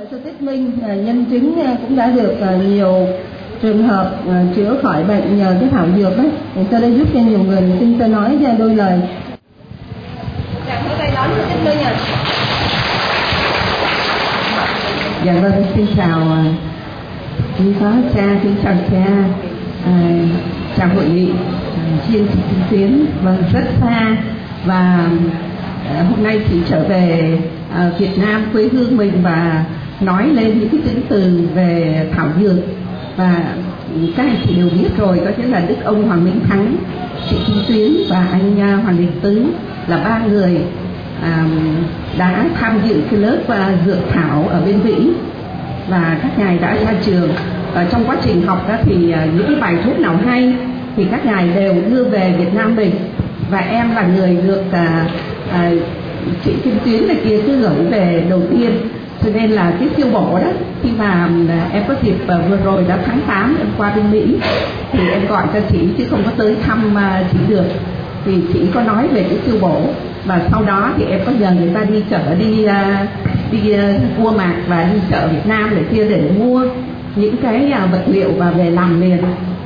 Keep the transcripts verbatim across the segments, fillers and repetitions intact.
sư Tích Minh, nhân chứng cũng đã được nhiều trường hợp chữa khỏi bệnh nhờ cái thảo dược đấy. Thì sau đây giúp cho nhiều người tin tôi nói ra đôi lời. Dạ, hôm nay đón sư Tích Minh ạ. Dạ vâng, xin chào quý phó cha, xin chào cha, à, chào hội nghị chuyên thị trực tuyến. Vâng, rất xa và à, hôm nay chị trở về à, Việt Nam quê hương mình và nói lên những cái chứng từ về thảo dược. Và các anh chị đều biết rồi, đó chính là Đức ông Hoàng Minh Thắng, chị Kim Tuyến và anh uh, Hoàng Đình Tứ là ba người à, đã tham dự cái lớp uh, dược thảo ở bên Vĩ, và các ngài đã ra trường. Ở trong quá trình học đó thì uh, những cái bài thuốc nào hay thì các ngài đều đưa về Việt Nam mình, và em là người được uh, uh, chị Kim Tuyến này kia cứ gửi về đầu tiên. Cho nên là cái siêu bổ đó, khi mà em có dịp vừa rồi đã tháng tám em qua bên Mỹ thì em gọi cho chị chứ không có tới thăm chị được, thì chị có nói về cái siêu bổ. Và sau đó thì em có nhờ người ta đi chợ, đi đi mua mạc và đi chợ Việt Nam để kia để mua những cái vật liệu và về làm liền.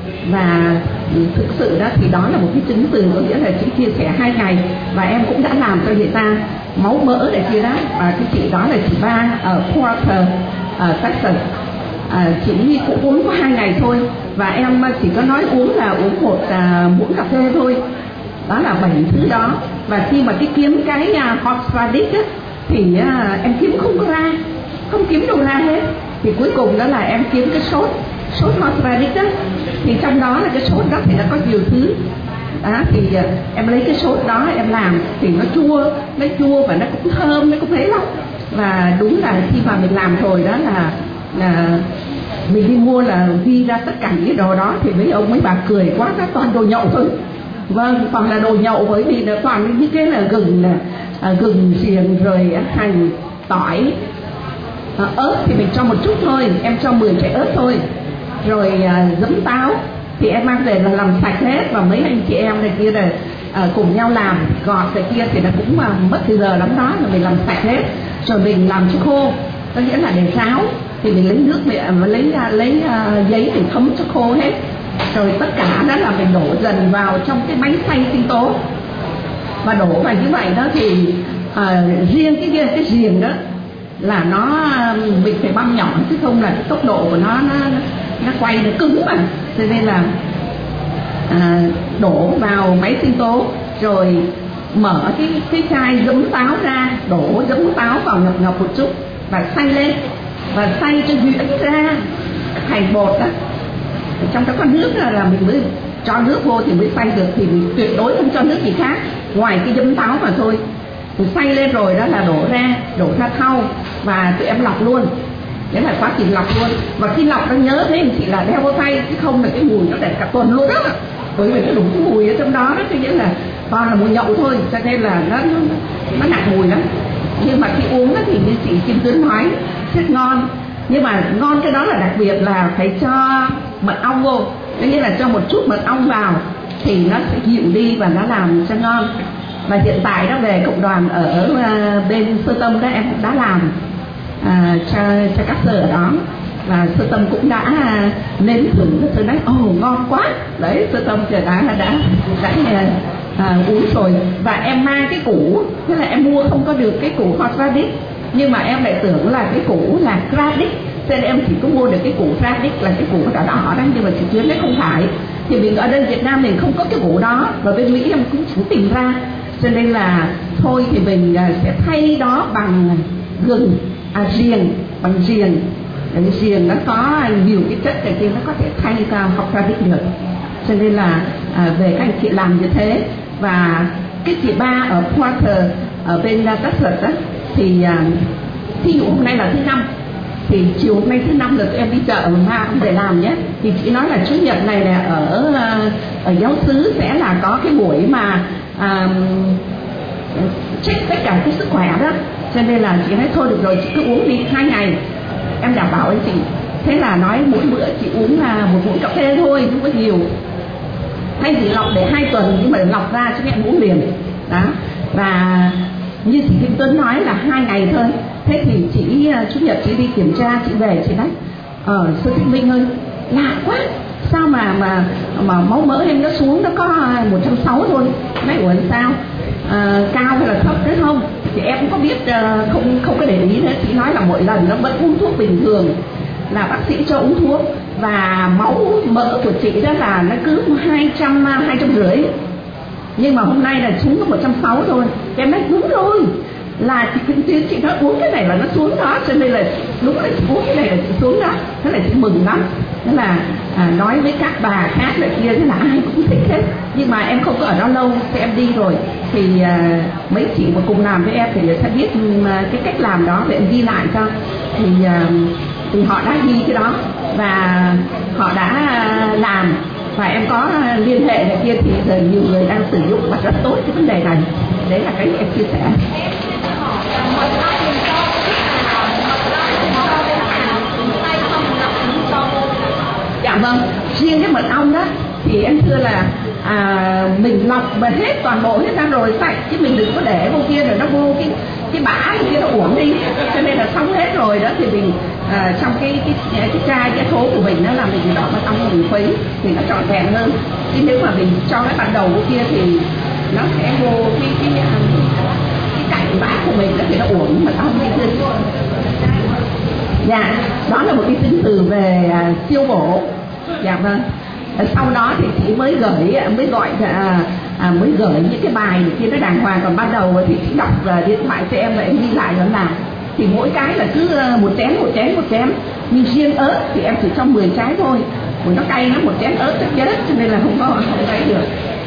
Và thực sự đó thì đó là một cái chứng từ, có nghĩa là chị chia sẻ hai ngày và em cũng đã làm cho người ta máu mỡ để kia đó. Và cái chị đó là chị Ba ở Porter, ở Texas. À, chị cũng uống có hai ngày thôi và em chỉ có nói uống là uống một à, muỗng cà phê thôi. Đó là bảy thứ đó. Và khi mà cái kiếm cái uh, hot radix á, thì uh, em kiếm không có ra, không kiếm đâu ra hết. Thì cuối cùng đó là em kiếm cái sốt sốt hot radix á, thì trong đó là cái sốt đó thì nó có nhiều thứ đó. Thì uh, em lấy cái sốt đó em làm thì nó chua, nó chua và nó cũng thơm, nó cũng thế lắm. Và đúng là khi mà mình làm rồi đó là là mình đi mua là ghi ra tất cả những cái đồ đó, thì mấy ông mấy bà cười quá, nó toàn đồ nhậu thôi. Vâng, toàn là đồ nhậu, bởi vì nó toàn những cái là gừng, là à, gừng xiềng rồi hành, tỏi, à, ớt thì mình cho một chút thôi, em cho mười trái ớt thôi. Rồi à, giấm táo thì em mang về là làm sạch hết, và mấy anh chị em này kia là à, cùng nhau làm gọt này kia thì nó cũng mà mất thời giờ lắm đó, là mình làm sạch hết rồi mình làm cho khô, có nghĩa là để ráo thì mình lấy nước mình lấy ra lấy uh, giấy để thấm cho khô hết. Rồi tất cả đó là mình đổ dần vào trong cái máy xay sinh tố, và đổ vào như vậy đó thì uh, riêng cái cái, cái riềng đó là nó mình phải băm nhỏ, chứ không là cái tốc độ của nó nó nó quay nó cứng mà. Cho nên là à, đổ vào máy sinh tố, rồi mở cái cái chai giấm táo ra, đổ giấm táo vào ngập ngập một chút và xay lên, và xay cho nhuyễn ra thành bột đó. Trong cái con nước là, là mình mới cho nước vô thì mới xay được, thì mình tuyệt đối không cho nước gì khác ngoài cái giấm táo mà thôi. Mình xay lên rồi đó là đổ ra, đổ ra thau và tụi em lọc luôn. Đấy là quá trình lọc luôn. Và khi lọc nó nhớ thế anh chị là đeo vô tay, chứ không là cái mùi nó để cả tuần luôn đó. Bởi vì nó đủ cái mùi ở trong đó đó, cái nghĩa là toàn là mùi nhậu thôi, cho nên là nó nó, nó nặng mùi lắm. Nhưng mà khi uống đó thì như chị Kim Tuyến nói rất ngon. Nhưng mà ngon cái đó là đặc biệt là phải cho mật ong vô, có nghĩa là cho một chút mật ong vào thì nó sẽ dịu đi và nó làm cho ngon. Và hiện tại đó về cộng đoàn ở, ở bên Sơ Tâm đó em cũng đã làm à, cho, cho các sơ ở đó, và Sơ Tâm cũng đã nếm thử, tôi nói ồ oh, ngon quá đấy. Sơ Tâm đã đã đã, đã à, uống rồi. Và em mang cái củ, thế là em mua không có được cái củ hot radix, nhưng mà em lại tưởng là cái củ là radix, cho nên em chỉ có mua được cái củ radix là cái củ đỏ đỏ đó, nhưng mà chị Tuyến đấy không phải. Thì mình ở đây Việt Nam mình không có cái củ đó, và bên Mỹ em cũng chẳng tìm ra, cho nên là thôi thì mình sẽ thay đó bằng gừng, à riềng, bằng riềng. Cái riềng nó có nhiều cái chất này kia, nó có thể thay ra học radix được. Cho nên là à, về các anh chị làm như thế. Và cái chị Ba ở Porter ở bên Texas đó, thì à, thí dụ hôm nay là thứ năm, thì chiều hôm nay thứ năm là tụi em đi chợ mà để làm nhé. Thì chị nói là chủ nhật này là ở ở giáo xứ sẽ là có cái buổi mà à, check tất cả cái sức khỏe đó, cho nên là chị nói thôi được rồi, chị cứ uống đi hai ngày em đảm bảo anh chị. Thế là nói mỗi bữa chị uống là một muỗng cà phê thôi, không có nhiều. Thay vì lọc để hai tuần nhưng mà lọc ra cho em uống liền đó. Và như chị Kim Tuấn nói là hai ngày thôi. Thế thì chị chủ nhật chị đi kiểm tra, chị về chị nói ờ sư Thích Minh ơi, lạ quá, sao mà mà mà máu mỡ em nó xuống nó có một trăm sáu thôi. Nói ủa sao, à, cao hay là thấp đấy không? Thì em cũng có biết, uh, không không có để ý nữa. Chị nói là mỗi lần nó vẫn uống thuốc bình thường, là bác sĩ cho uống thuốc, và máu mỡ của chị đó là nó cứ hai trăm hai trăm rưỡi, nhưng mà hôm nay là xuống có một trăm sáu thôi. Em nói đúng rồi, là chị Kim Tuyến chị nói uống cái này là nó xuống đó, cho nên là đúng là chị uống cái này là chị xuống đó. Thế là chị mừng lắm. Thế là à, nói với các bà khác là kia, thế là ai cũng thích hết. Nhưng mà em không có ở đó lâu, thì em đi rồi thì à, mấy chị mà cùng làm với em thì sẽ biết à, cái cách làm đó, để em ghi lại cho. Thì à, thì họ đã ghi cái đó và họ đã à, làm, và em có liên hệ này kia, thì giờ nhiều người đang sử dụng và rất tốt cái vấn đề này. Đấy là cái em chia sẻ. Dạ vâng, riêng cái mật ong đó thì em thưa là à, mình lọc mà hết toàn bộ hết ra rồi sạch, chứ mình đừng có để vô kia rồi nó vô cái cái bã kia nó uổng đi. Cho nên là xong hết rồi đó thì mình à, trong cái cái cái, cái chai cái thố của mình đó là mình đỏ mật ong mình khuấy thì nó trọn vẹn hơn. Chứ nếu mà mình cho cái ban đầu vô kia thì nó sẽ vô cái cái cái, cái cạnh bã của mình đó thì nó uổng mật ong đi lên. Dạ, đó là một cái tính từ về à, siêu bổ. Dạ vâng. Sau đó thì chị mới gửi, mới gọi à, à, mới gửi những cái bài để kia nó đàng hoàng. Còn ban đầu thì chị đọc à, điện thoại cho em và em ghi lại rồi làm. Thì mỗi cái là cứ một chén một chén một chén. Nhưng riêng ớt thì em chỉ cho mười trái thôi. Vì nó cay lắm, một chén ớt chắc chết, cho nên là không có không thấy được.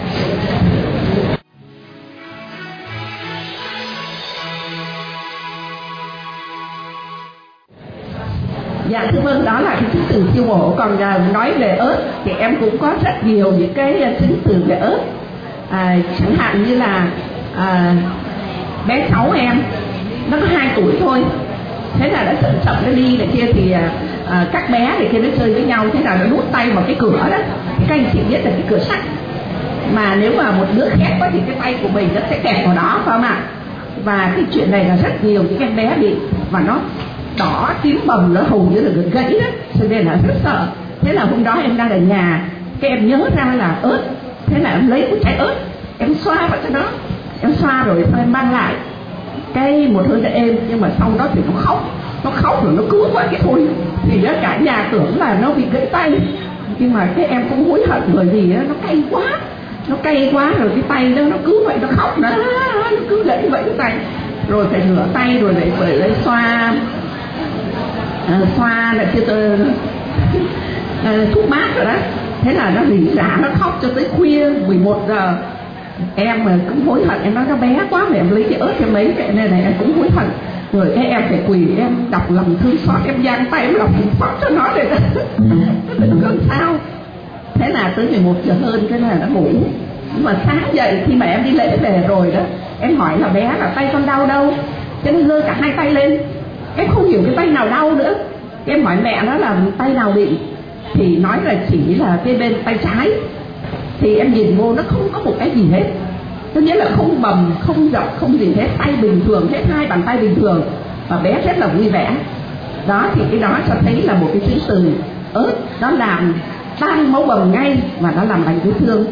Dạ thưa vâng, đó là cái chứng từ siêu bổ. Còn uh, nói về ớt thì em cũng có rất nhiều những cái uh, chứng từ về ớt. À, chẳng hạn như là uh, bé cháu em nó có hai tuổi thôi, thế là nó chậm chậm nó đi này kia thì uh, uh, các bé này kia nó chơi với nhau, thế là nó đút tay vào cái cửa đó. Thì các anh chị biết là cái cửa sắt, mà nếu mà một đứa khét quá thì cái tay của mình nó sẽ kẹt vào đó, phải không ạ? Và cái chuyện này là rất nhiều những em bé bị, và nó đỏ tím bầm, nó hầu như là gần gãy đó, cho nên là rất sợ. Thế là hôm đó em đang ở nhà, cái em nhớ ra là ớt, thế là em lấy một trái ớt em xoa vào cho nó, em xoa rồi em mang lại cái một hơi đã êm. Nhưng mà sau đó thì nó khóc, nó khóc rồi nó cứu qua cái thôi, thì đó cả nhà tưởng là nó bị gãy tay. Nhưng mà cái em cũng hối hận, bởi vì nó cay quá, nó cay quá rồi cái tay nó nó cứ vậy nó khóc, nó nó cứ gãy vậy cái tay, rồi phải rửa tay rồi để phải lấy xoa à, xoa là kia tôi à, thuốc mát rồi đó. Thế là nó rỉ rả, nó khóc cho tới khuya mười một giờ. Em mà cũng hối hận, em nói nó bé quá mà em lấy cái ớt em mấy cái này này, em cũng hối hận. Rồi cái em phải quỳ, em đọc lòng thương xót, em giang tay em đọc thương xót cho nó để nó đừng có sao. Thế là tới mười một giờ hơn cái là nó ngủ. Nhưng mà sáng dậy khi mà em đi lễ về rồi đó, em hỏi là bé là tay con đau đâu, cho nên giơ cả hai tay lên. Em không hiểu cái tay nào đau nữa. Em hỏi mẹ nó là tay nào bị, thì nói là chỉ là cái bên tay trái. Thì em nhìn vô nó không có một cái gì hết, tức nghĩa là không bầm, không dọc, không gì hết, tay bình thường hết, hai bàn tay bình thường, và bé rất là vui vẻ. Đó thì cái đó cho thấy là một cái chứng từ ớt nó làm tan máu bầm ngay, và nó làm lành vết thương.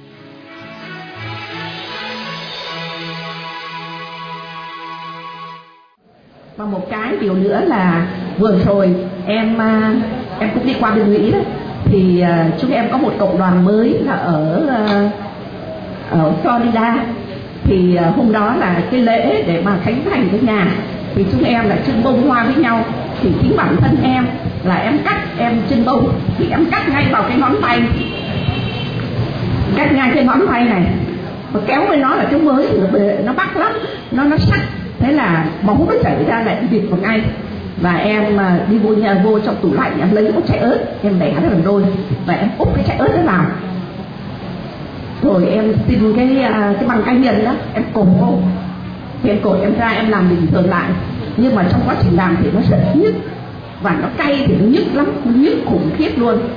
Và một cái điều nữa là vừa rồi em em cũng đi qua bên Mỹ đó, thì uh, chúng em có một cộng đoàn mới là ở uh, ở Florida. Thì uh, hôm đó là cái lễ để mà khánh thành cái nhà, thì chúng em là trưng bông hoa với nhau. Thì chính bản thân em là em cắt, em trưng bông thì em cắt ngay vào cái ngón tay, cắt ngay cái ngón tay này, và kéo với nó là cái mới thì nó, nó bắt lắm, nó nó sắc. Thế là máu nó chảy ra lại bịt vào ngay. Và em đi vô nhà, vô trong tủ lạnh, em lấy một trái ớt, em bẻ nó làm đôi và em úp cái trái ớt đó vào. Rồi em xin cái cái bằng cá nhân đó, em cột vô, thì em cột em ra em làm bình thường lại. Nhưng mà trong quá trình làm thì nó rất nhức, và nó cay thì nó nhức lắm, nó nhức khủng khiếp luôn.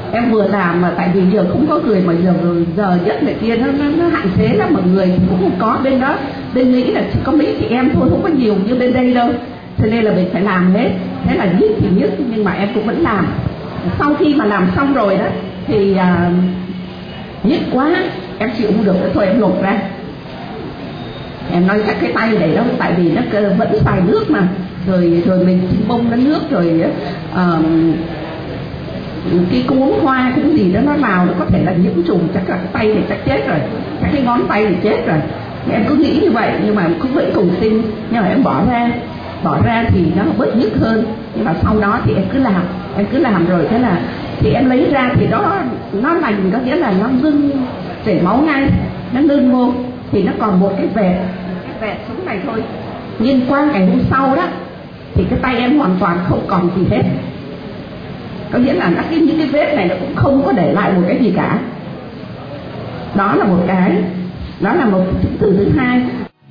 em vừa làm mà tại vì giờ không có người mà giờ giờ giấc này kia nó, nó nó hạn chế lắm, mọi người cũng không có bên đó, bên Mỹ là chỉ có mấy chị em thôi, không có nhiều như bên đây đâu, cho nên là mình phải làm hết. Thế là nhức thì nhức nhưng mà em cũng vẫn làm. Sau khi mà làm xong rồi đó thì à, nhức quá em chịu không được nữa, thôi em lột ra. Em nói chắc cái tay này đó, tại vì nó vẫn xài nước mà, rồi rồi mình bông nó nước rồi uh, cái cuốn hoa cũng gì đó nó vào nó có thể là nhiễm trùng, chắc là cái tay này chắc chết rồi, chắc cái ngón tay này chết rồi. Em cứ nghĩ như vậy nhưng mà cũng vẫn còn tin, nhưng mà em bỏ ra bỏ ra thì nó bớt nhức hơn. Nhưng mà sau đó thì em cứ làm em cứ làm rồi thế là thì em lấy ra thì đó nó lành, có nghĩa là nó ngưng chảy máu ngay, nó ngưng vô thì nó còn một cái vệt cái vệt xuống này thôi. Nhưng qua ngày hôm sau đó thì cái tay em hoàn toàn không còn gì hết, có nghĩa là nó, cái, những cái vết này nó cũng không có để lại một cái gì cả. Đó là một cái, đó là một chứng từ thứ hai.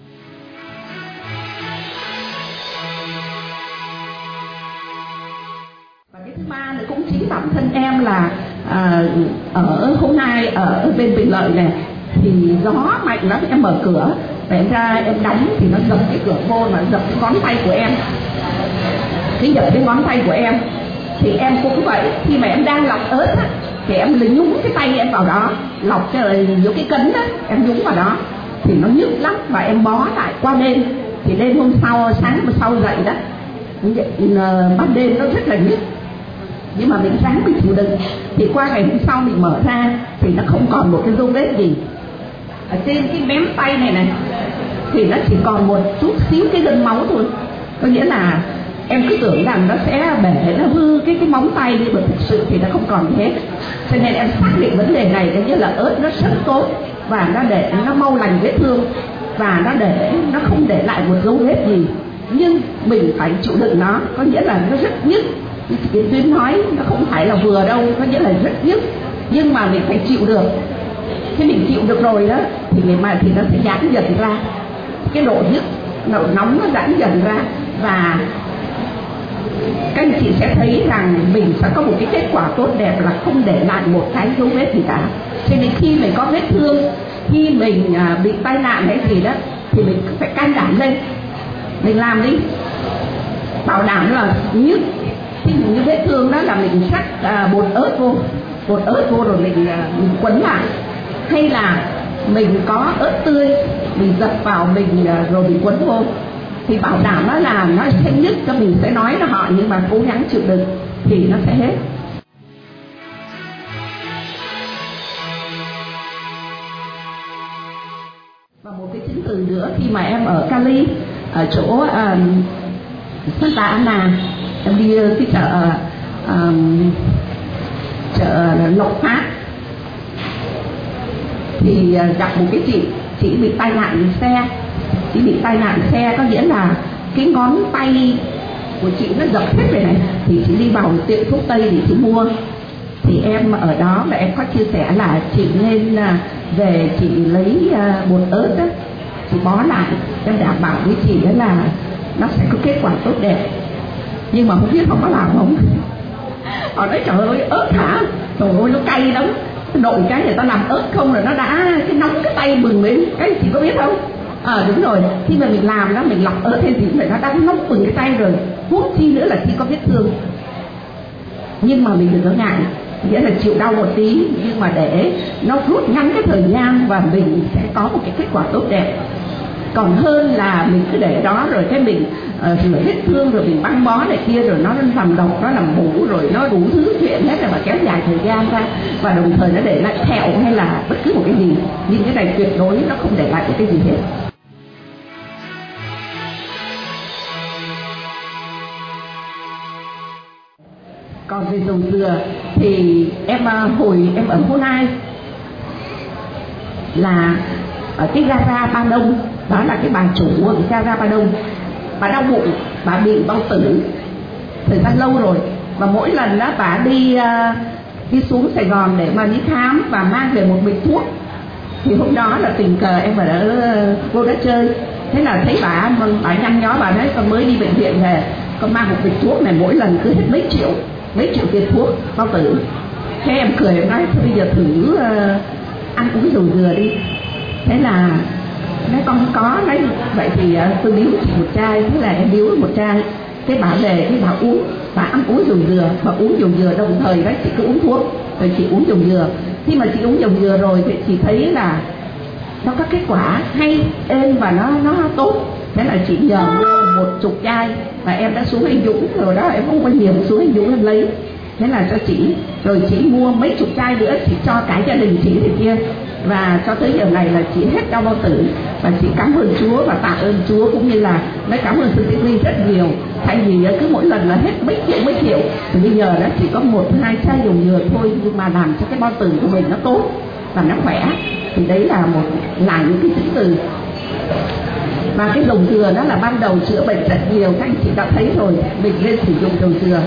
Và cái thứ ba nữa cũng chính bản thân em là à, ở hôm nay ở bên Bình Lợi này thì gió mạnh lắm, em mở cửa và em ra em đóng thì nó dập cái cửa vô mà dập cái ngón tay của em, cái dập cái ngón tay của em. Thì em cũng vậy, khi mà em đang lọc ớt á, thì em lấy nhúng cái tay em vào đó, lọc rồi vô cái cấn á, em nhúng vào đó thì nó nhức lắm và em bó lại qua đêm. Thì đêm hôm sau, sáng hôm sau dậy đó, ban đêm nó rất là nhức, nhưng mà mình sáng mình chịu đựng. Thì qua ngày hôm sau mình mở ra thì nó không còn một cái dấu vết gì. Ở trên cái mém tay này này thì nó chỉ còn một chút xíu cái gân máu thôi, có nghĩa là em cứ tưởng rằng nó sẽ bể, nó hư cái cái móng tay, nhưng mà thực sự thì nó không còn gì hết. Cho nên em xác định vấn đề này, cái như là ớt nó rất tốt và nó để nó mau lành vết thương và nó để nó không để lại một dấu vết gì. Nhưng mình phải chịu đựng nó, có nghĩa là nó rất nhức. Như chị Tuyến nói, nó không phải là vừa đâu, có nghĩa là rất nhức, nhưng mà mình phải chịu được. Khi mình chịu được rồi đó thì mình mà thì nó sẽ giãn dần ra, cái độ nhức, độ nóng nó giãn dần ra và các anh chị sẽ thấy rằng mình sẽ có một cái kết quả tốt đẹp là không để lại một cái dấu vết gì cả. Cho nên khi mình có vết thương, khi mình à, bị tai nạn hay gì đó thì mình phải can đảm lên, mình làm đi, bảo đảm là nhức. Khi những vết thương đó là mình sắc à, bột ớt vô, bột ớt vô rồi mình à, mình quấn lại, hay là mình có ớt tươi mình dập vào mình à, rồi mình quấn vô thì bảo đảm nó là nó sẽ nhức, cho mình sẽ nói là họ nhưng mà cố gắng chịu đựng thì nó sẽ hết. Và một cái chứng từ nữa, khi mà em ở Cali, ở chỗ uh, Santa Ana, em đi cái chợ uh, chợ Lộc Phát thì uh, gặp một cái chị chị bị tai nạn xe. Chị bị tai nạn xe có nghĩa là cái ngón tay của chị nó dập hết rồi này, thì chị đi vào tiệm thuốc tây để chị mua. Thì em ở đó và em có chia sẻ là chị nên về chị lấy bột ớt đó, chị bó lại, em đảm bảo với chị đó là nó sẽ có kết quả tốt đẹp. Nhưng mà không biết họ có làm không. Họ nói trời ơi ớt hả, trời ơi nó cay lắm, nội cái người ta làm ớt không là nó đã cái nóng cái tay bừng lên, cái chị có biết không? Ờ à, đúng rồi, khi mà mình làm đó mình lọc ớt hay gì phải nó đã nóng bừng cái tay rồi, huống chi nữa là khi có vết thương. Nhưng mà mình đừng có ngại, nghĩa là chịu đau một tí nhưng mà để nó rút ngắn cái thời gian và mình sẽ có một cái kết quả tốt đẹp. Còn hơn là mình cứ để đó rồi cái mình uh, rửa vết thương rồi mình băng bó này kia rồi nó làm độc, nó làm mủ rồi nó đủ thứ chuyện hết rồi mà kéo dài thời gian ra, và đồng thời nó để lại thẹo hay là bất cứ một cái gì. Nhưng cái này tuyệt đối nó không để lại một cái gì hết. Còn về dầu dừa thì em hồi em ở Hồ Nai là ở cái Gara Ba Đông, đó là cái bà chủ của cái Gara Ba Đông, bà đau bụng, bà bị bao tử thời gian lâu rồi, và mỗi lần đó bà đi uh, đi xuống Sài Gòn để mà đi khám và mang về một bịch thuốc. Thì hôm đó là tình cờ em ở đó vô đó chơi, thế là thấy bà bà nhăn nhó, bà nói con mới đi bệnh viện về, con mang một bịch thuốc này mỗi lần cứ hết mấy triệu mấy triệu tiền thuốc bao tử. Thế em cười em nói thôi bây giờ thử uh, ăn uống dầu dừa đi. Thế là nói con không có, nói vậy thì uh, tôi biếu chị một chai. Thế là em biếu một chai. Cái bà về cái bà uống, bà ăn uống dầu dừa, bà uống dầu dừa đồng thời đấy chị cứ uống thuốc rồi chị uống dầu dừa. Khi mà chị uống dầu dừa rồi thì chị thấy là nó có kết quả hay, êm và nó nó tốt. Thế là chị nhờ mua một chục chai và em đã xuống Anh Dũng rồi đó, em không có nhiều, xuống Anh Dũng em lấy. Thế là cho chị, rồi chị mua mấy chục chai nữa, chị cho cả gia đình chị thì kia. Và cho tới giờ này là chị hết đau bao tử. Và chị cảm ơn Chúa và tạ ơn Chúa, cũng như là nói cảm ơn Sư Tử Vi rất nhiều. Thay vì cứ mỗi lần là hết mấy triệu mấy triệu thì bây giờ đó chỉ có một hai chai dầu dừa thôi, nhưng mà làm cho cái bao tử của mình nó tốt và nó khỏe. Thì đấy là một là những cái chứng từ. Và cái dầu dừa đó là ban đầu chữa bệnh rất nhiều, các anh chị đã thấy rồi. Mình nên sử dụng dầu dừa.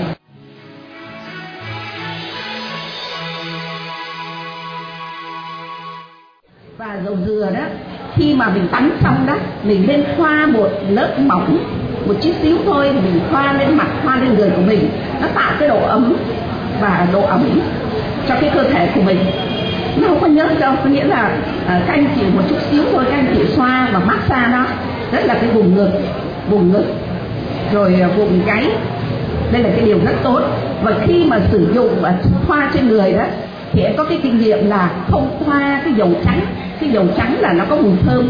Và dầu dừa đó, khi mà mình tắm xong đó, mình nên thoa một lớp mỏng, một chút xíu thôi, mình thoa lên mặt, thoa lên người của mình. Nó tạo cái độ ấm và độ ẩm cho cái cơ thể của mình. Nó không có nhớt đâu, có nghĩa là à, các anh chị một chút xíu thôi, các anh chị xoa và massage nó. Rất là cái vùng ngực, vùng ngực, rồi vùng gáy. Đây là cái điều rất tốt. Và khi mà sử dụng và thoa trên người đó, thì em có cái kinh nghiệm là không thoa cái dầu trắng. Cái dầu trắng là nó có mùi thơm.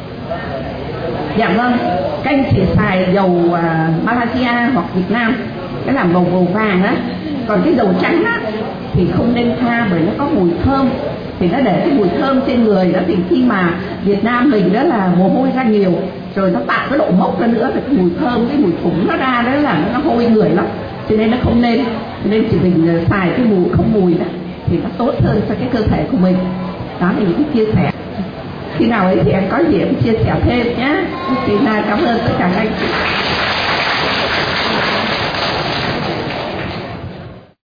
Dạ vâng, các anh chị xài dầu uh, Malaysia hoặc Việt Nam, cái làm màu màu vàng á. Còn cái dầu trắng á thì không nên thoa bởi nó có mùi thơm. Thì nó để cái mùi thơm trên người đó, thì khi mà Việt Nam mình đó là mồ hôi ra nhiều, rồi nó tạo cái độ mốc ra nữa, thì cái mùi thơm, cái mùi thủng nó ra đó là nó hôi người lắm. Cho nên nó không nên, cho nên chỉ mình xài cái mùi không mùi đó thì nó tốt hơn cho cái cơ thể của mình. Đó là những cái chia sẻ. Khi nào ấy thì em có gì em chia sẻ thêm nhé. Thì là cảm ơn tất cả các anh chị.